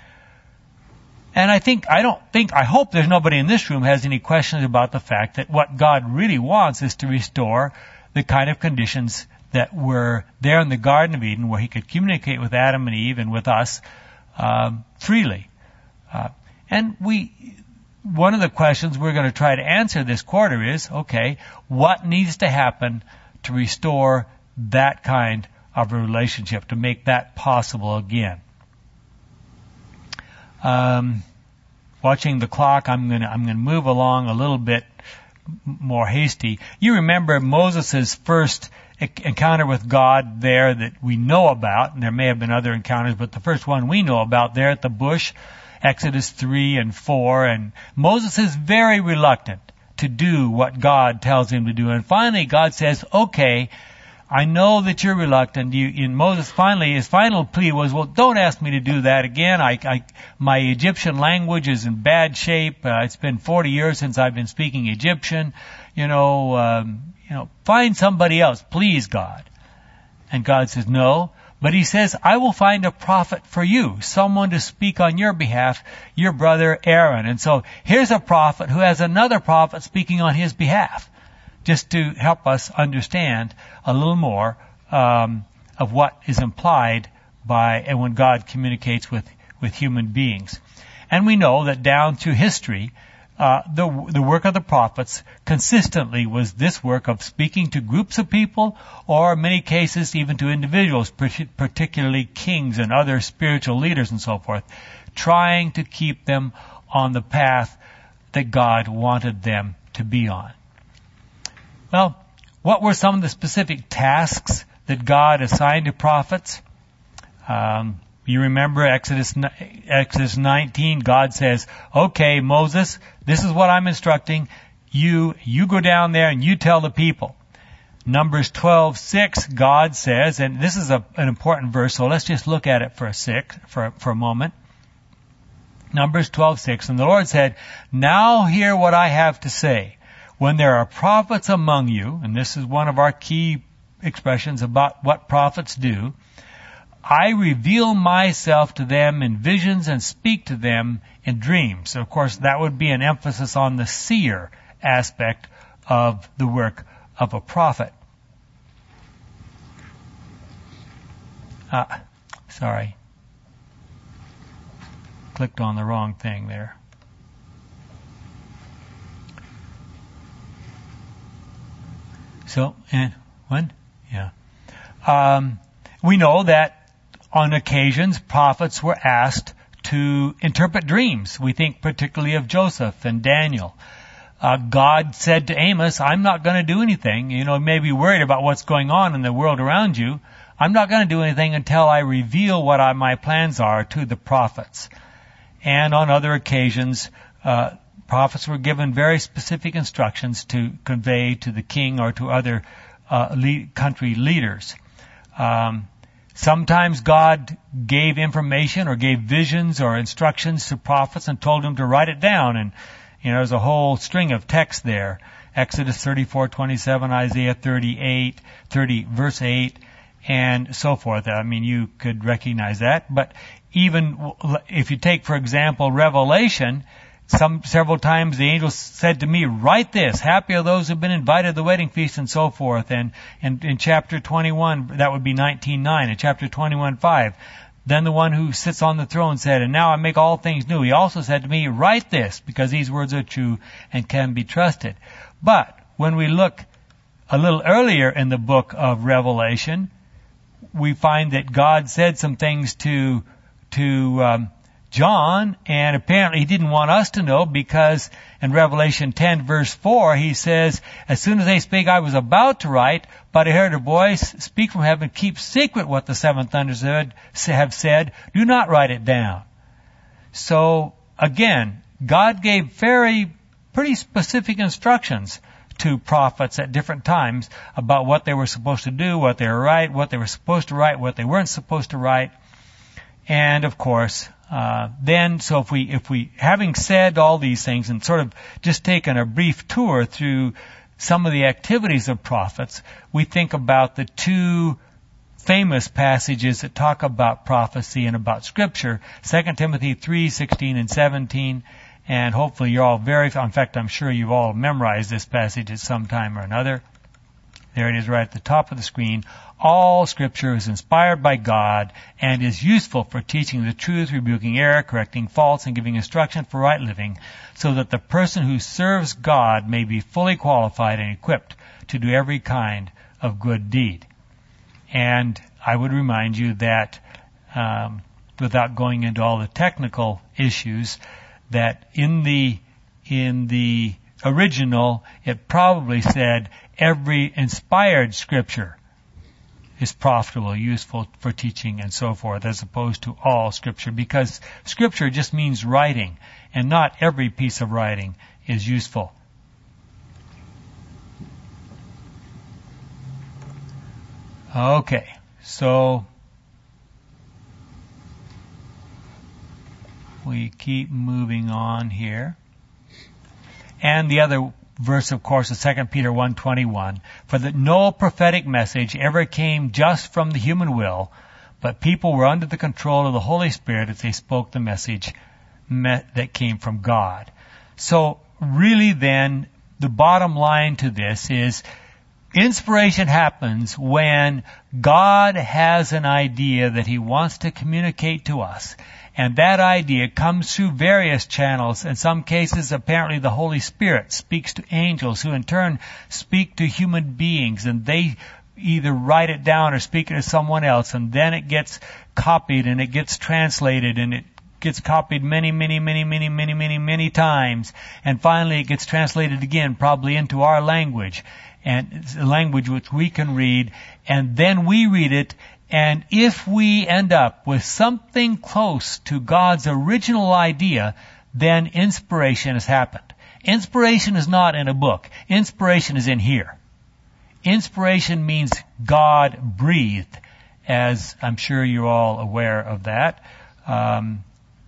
Speaker 1: And I think, I don't think, I hope there's nobody in this room has any questions about the fact that what God really wants is to restore the kind of conditions that were there in the Garden of Eden, where He could communicate with Adam and Eve and with us um, freely. Uh, and we, one of the questions we're going to try to answer this quarter is, okay, what needs to happen to restore that kind of a relationship, to make that possible again? Um, watching the clock, I'm going to I'm going to move along a little bit more hasty. You remember Moses' first encounter with God there that we know about, and there may have been other encounters, but the first one we know about there at the bush, Exodus three and four, and Moses is very reluctant to do what God tells him to do. And finally God says, okay, I know that you're reluctant. You, in Moses, finally, his final plea was, well, don't ask me to do that again. I, I, my Egyptian language is in bad shape. Uh, it's been forty years since I've been speaking Egyptian. You know, um, you know, find somebody else, please, God. And God says, no. But He says, I will find a prophet for you, someone to speak on your behalf, your brother Aaron. And so here's a prophet who has another prophet speaking on his behalf, just to help us understand a little more um, of what is implied by and when God communicates with, with human beings. And we know that down through history, uh, the the work of the prophets consistently was this work of speaking to groups of people, or in many cases even to individuals, particularly kings and other spiritual leaders and so forth, trying to keep them on the path that God wanted them to be on. Well, what were some of the specific tasks that God assigned to prophets? Um, you remember Exodus Exodus nineteen, God says, okay, Moses, this is what I'm instructing. You, you go down there and you tell the people. Numbers twelve six, God says, and this is a, an important verse, so let's just look at it for a sec, for, for a moment. Numbers twelve six, and the Lord said, now hear what I have to say. When there are prophets among you, and this is one of our key expressions about what prophets do, I reveal myself to them in visions and speak to them in dreams. So of course, that would be an emphasis on the seer aspect of the work of a prophet. Ah, sorry. Clicked on the wrong thing there. So, and when? Yeah. Um, we know that on occasions prophets were asked to interpret dreams. We think particularly of Joseph and Daniel. Uh, God said to Amos, I'm not going to do anything. You know, you may be worried about what's going on in the world around you. I'm not going to do anything until I reveal what I, my plans are to the prophets. And on other occasions, uh, prophets were given very specific instructions to convey to the king or to other uh, le- country leaders. Um, sometimes God gave information or gave visions or instructions to prophets and told them to write it down. And, you know, there's a whole string of text there. Exodus thirty-four twenty-seven, Isaiah thirty-eight, thirty, verse eight, and so forth. I mean, you could recognize that. But even if you take, for example, Revelation, some several times the angel said to me, write this, happy are those who have been invited to the wedding feast, and so forth. And, and in chapter twenty-one, that would be nineteen nine. In chapter twenty-one five, then the one who sits on the throne said, and now I make all things new. He also said to me, write this, because these words are true and can be trusted. But when we look a little earlier in the book of Revelation, we find that God said some things to, to, um, John, and apparently he didn't want us to know, because in Revelation ten verse four he says, as soon as they spake, I was about to write, but I heard a voice speak from heaven, keep secret what the seven thunders have said, do not write it down. So again, God gave very pretty specific instructions to prophets at different times about what they were supposed to do, what they were write, what they were supposed to write, what they weren't supposed to write. And of course, uh, then, so if we, if we, having said all these things and sort of just taken a brief tour through some of the activities of prophets, we think about the two famous passages that talk about prophecy and about scripture, Second Timothy three sixteen and seventeen, and hopefully you're all very, in fact, I'm sure you've all memorized this passage at some time or another. There it is right at the top of the screen. All scripture is inspired by God and is useful for teaching the truth, rebuking error, correcting faults, and giving instruction for right living, so that the person who serves God may be fully qualified and equipped to do every kind of good deed. And I would remind you that, um, without going into all the technical issues, that in the in the original, it probably said every inspired scripture is profitable, useful for teaching, and so forth, as opposed to all scripture, because scripture just means writing, and not every piece of writing is useful. Okay, so we keep moving on here. And the other verse, of course, is Second Peter one twenty-one. For that no prophetic message ever came just from the human will, but people were under the control of the Holy Spirit as they spoke the message that came from God. So really then, the bottom line to this is Inspiration happens when God has an idea that He wants to communicate to us. And that idea comes through various channels. In some cases, apparently the Holy Spirit speaks to angels who in turn speak to human beings, and they either write it down or speak it to someone else, and then it gets copied and it gets translated and it gets copied many, many, many, many, many, many, many times. And finally it gets translated again, probably into our language, and it's a language which we can read, and then we read it. And if we end up with something close to God's original idea, then inspiration has happened. Inspiration is not in a book. Inspiration is in here. Inspiration means God breathed, as I'm sure you're all aware of that. Um,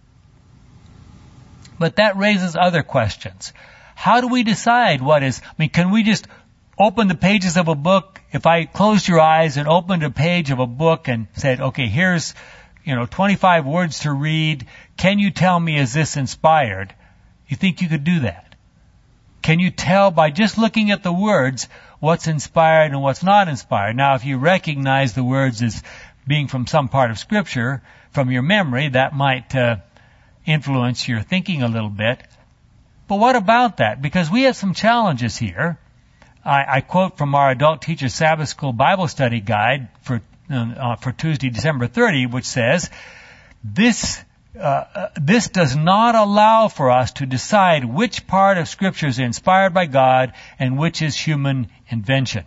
Speaker 1: but that raises other questions. How do we decide what is, I mean, can we just open the pages of a book? If I closed your eyes and opened a page of a book and said, okay, here's, you know, twenty-five words to read, can you tell me, is this inspired? You think you could do that? Can you tell by just looking at the words what's inspired and what's not inspired? Now, if you recognize the words as being from some part of Scripture, from your memory, that might uh, influence your thinking a little bit. But what about that? Because we have some challenges here. I, I quote from our Adult Teacher Sabbath School Bible Study Guide for uh, for Tuesday, December thirtieth, which says, this uh, this does not allow for us to decide which part of Scripture is inspired by God and which is human invention.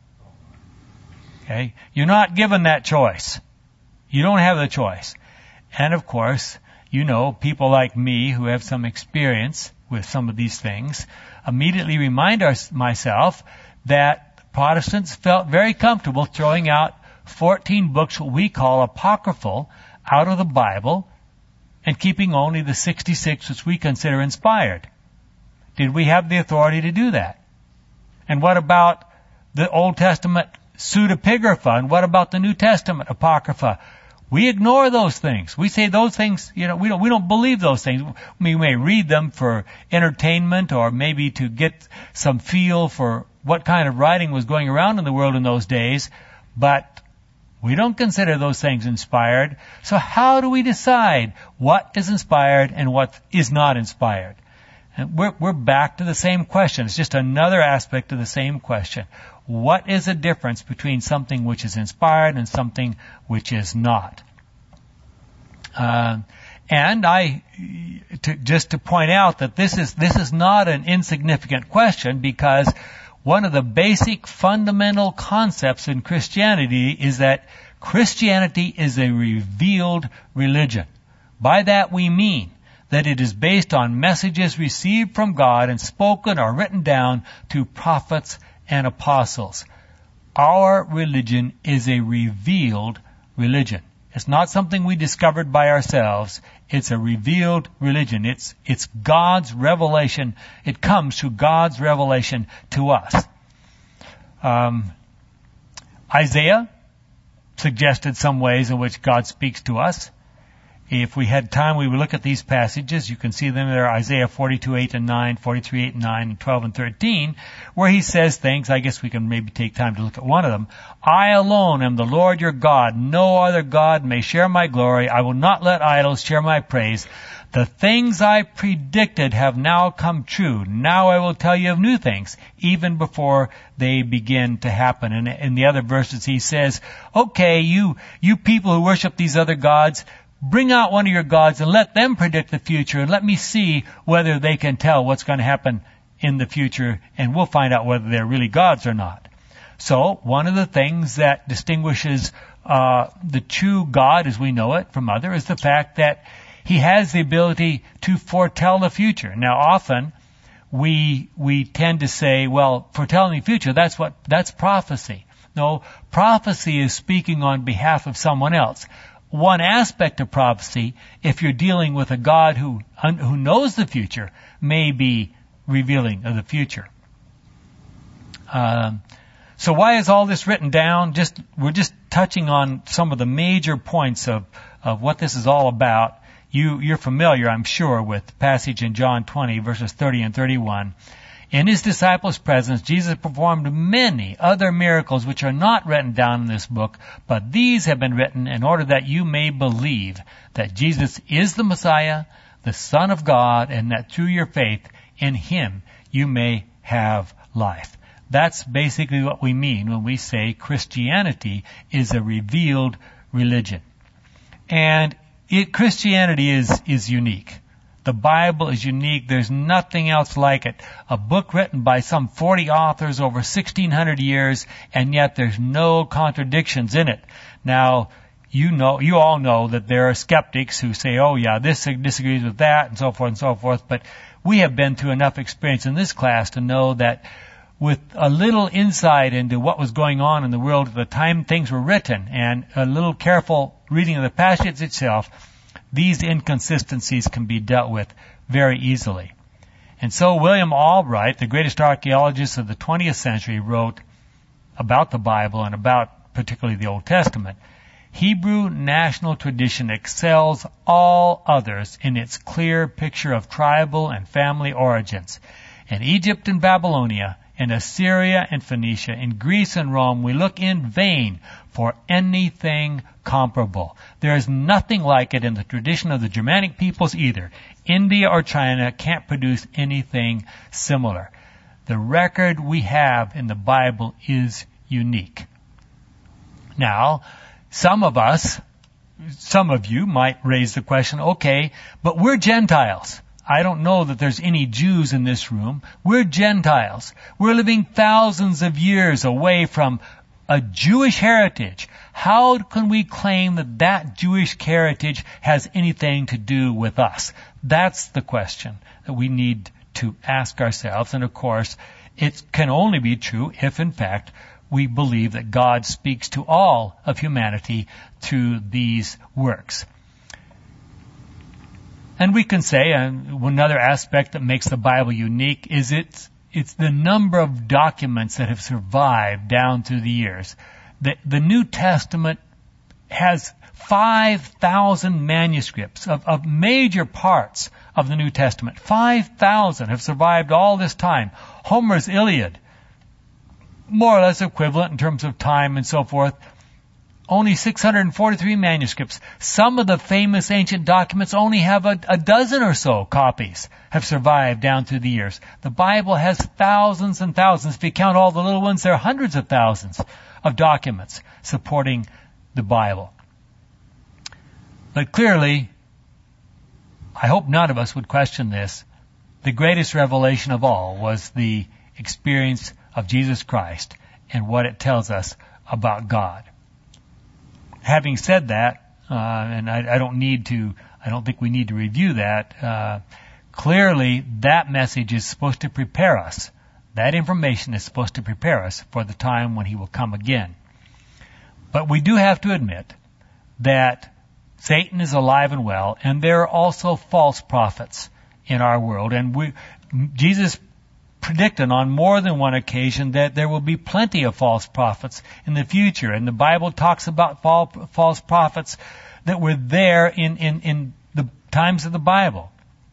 Speaker 1: Okay? You're not given that choice. You don't have the choice. And of course, you know, people like me who have some experience with some of these things immediately remind our, myself that Protestants felt very comfortable throwing out fourteen books, what we call apocryphal, out of the Bible, and keeping only the sixty-six which we consider inspired. Did we have the authority to do that? And what about the Old Testament pseudepigrapha? And what about the New Testament apocrypha? We ignore those things. We say those things, you know, we don't, we don't believe those things. We may read them for entertainment or maybe to get some feel for what kind of writing was going around in the world in those days, but we don't consider those things inspired. So how do we decide what is inspired and what is not inspired? And we're, we're back to the same question. It's just another aspect of the same question. What is the difference between something which is inspired and something which is not? Uh, and I, to, just to point out that this is this is not an insignificant question, because one of the basic fundamental concepts in Christianity is that Christianity is a revealed religion. By that we mean that it is based on messages received from God and spoken or written down to prophets and apostles. Our religion is a revealed religion. It's not something we discovered by ourselves. It's a revealed religion. It's, it's God's revelation. It comes through God's revelation to us. Um, Isaiah suggested some ways in which God speaks to us. If we had time, we would look at these passages. You can see them there, Isaiah forty-two, eight and nine, forty-three, eight and nine, and twelve and thirteen, where he says things. I guess we can maybe take time to look at one of them. I alone am the Lord your God. No other God may share my glory. I will not let idols share my praise. The things I predicted have now come true. Now I will tell you of new things, even before they begin to happen. And in the other verses he says, okay, you, you people who worship these other gods, bring out one of your gods and let them predict the future, and let me see whether they can tell what's going to happen in the future, and we'll find out whether they're really gods or not. So one of the things that distinguishes uh the true God as we know it from other is the fact that he has the ability to foretell the future. Now often we we tend to say, well, foretelling the future, that's what that's prophecy. No, prophecy is speaking on behalf of someone else. One aspect of prophecy, if you're dealing with a God who who knows the future, may be revealing of the future. Um, so why is all this written down? Just we're just touching on some of the major points of of what this is all about. You you're familiar, I'm sure, with the passage in John twenty verses thirty and thirty-one. In his disciples' presence, Jesus performed many other miracles which are not written down in this book, but these have been written in order that you may believe that Jesus is the Messiah, the Son of God, and that through your faith in him you may have life. That's basically what we mean when we say Christianity is a revealed religion. And it, Christianity is, is unique. The Bible is unique. There's nothing else like it. A book written by some forty authors over sixteen hundred years, and yet there's no contradictions in it. Now, you know, you all know that there are skeptics who say, oh yeah, this disagrees with that, and so forth and so forth, but we have been through enough experience in this class to know that with a little insight into what was going on in the world at the time things were written, and a little careful reading of the passage itself, these inconsistencies can be dealt with very easily. And so William Albright, the greatest archaeologist of the twentieth century, wrote about the Bible and about particularly the Old Testament. Hebrew national tradition excels all others in its clear picture of tribal and family origins. In Egypt and Babylonia, in Assyria and Phoenicia, in Greece and Rome, we look in vain for anything comparable. There is nothing like it in the tradition of the Germanic peoples either. India or China can't produce anything similar. The record we have in the Bible is unique. Now, some of us, some of you might raise the question, okay, but we're Gentiles. I don't know that there's any Jews in this room. We're Gentiles. We're living thousands of years away from a Jewish heritage. How can we claim that that Jewish heritage has anything to do with us? That's the question that we need to ask ourselves. And of course, it can only be true if, in fact, we believe that God speaks to all of humanity through these works. And we can say, and another aspect that makes the Bible unique is it's, it's the number of documents that have survived down through the years. The, the New Testament has five thousand manuscripts of, of major parts of the New Testament. five thousand have survived all this time. Homer's Iliad, more or less equivalent in terms of time and so forth. Only six hundred forty-three manuscripts. Some of the famous ancient documents only have a, a dozen or so copies have survived down through the years. The Bible has thousands and thousands. If you count all the little ones, there are hundreds of thousands of documents supporting the Bible. But clearly, I hope none of us would question this. The greatest revelation of all was the experience of Jesus Christ and what it tells us about God. Having said that, uh, and I, I don't need to, I don't think we need to review that, uh, clearly that message is supposed to prepare us. That information is supposed to prepare us for the time when He will come again. But we do have to admit that Satan is alive and well, and there are also false prophets in our world. And we, Jesus predicted on more than one occasion that there will be plenty of false prophets in the future. And the Bible talks about false prophets that were there in, in, in the times of the Bible.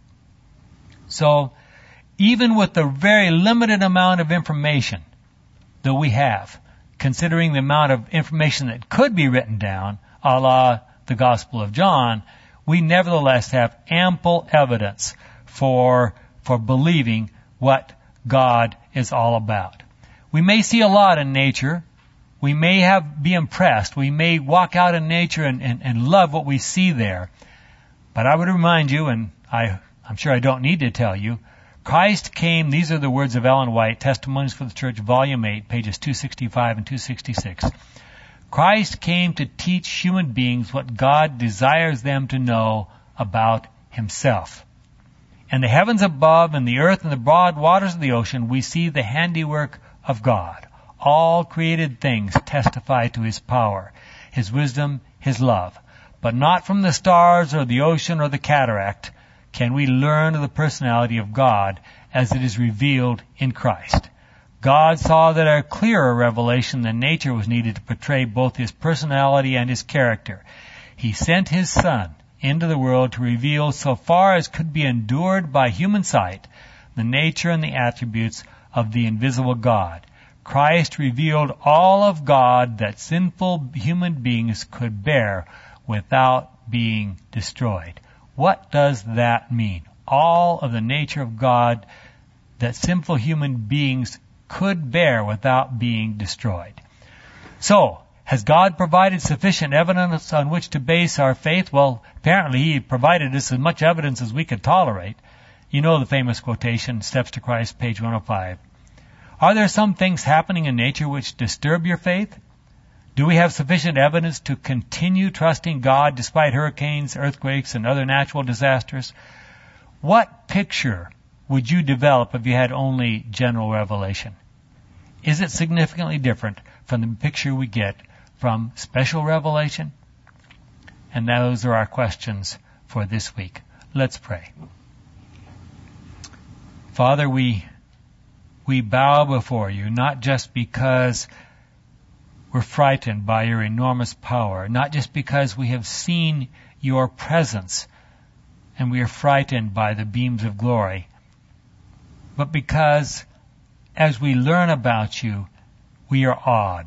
Speaker 1: So, even with the very limited amount of information that we have, considering the amount of information that could be written down, a la the Gospel of John, we nevertheless have ample evidence for, for believing what God is all about. We may see a lot in nature. We may have be impressed. We may walk out in nature and, and, and love what we see there. But I would remind you, and I, I'm sure I don't need to tell you, Christ came, these are the words of Ellen White, Testimonies for the Church, Volume eight, pages two sixty-five and two sixty-six. Christ came to teach human beings what God desires them to know about Himself. In the heavens above and the earth and the broad waters of the ocean, we see the handiwork of God. All created things testify to His power, His wisdom, His love. But not from the stars or the ocean or the cataract can we learn of the personality of God as it is revealed in Christ. God saw that a clearer revelation than nature was needed to portray both His personality and His character. He sent His Son into the world to reveal, so far as could be endured by human sight, the nature and the attributes of the invisible God. Christ revealed all of God that sinful human beings could bear without being destroyed. What does that mean? All of the nature of God that sinful human beings could bear without being destroyed. So, has God provided sufficient evidence on which to base our faith? Well, apparently He provided us as much evidence as we could tolerate. You know the famous quotation, Steps to Christ, page one oh five. Are there some things happening in nature which disturb your faith? Do we have sufficient evidence to continue trusting God despite hurricanes, earthquakes, and other natural disasters? What picture would you develop if you had only general revelation? Is it significantly different from the picture we get from special revelation? And those are our questions for this week. Let's pray. Father, we we bow before you, not just because we're frightened by your enormous power, not just because we have seen your presence and we are frightened by the beams of glory, but because as we learn about you, we are awed.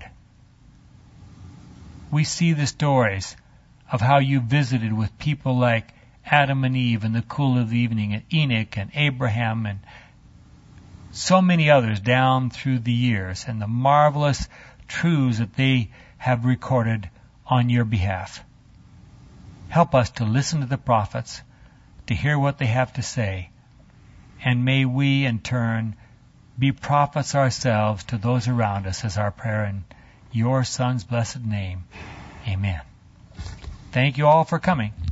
Speaker 1: We see the stories of how you visited with people like Adam and Eve in the cool of the evening, and Enoch and Abraham and so many others down through the years, and the marvelous truths that they have recorded on your behalf. Help us to listen to the prophets, to hear what they have to say, and may we in turn be prophets ourselves to those around us, as our prayer in your Son's blessed name. Amen. Thank you all for coming.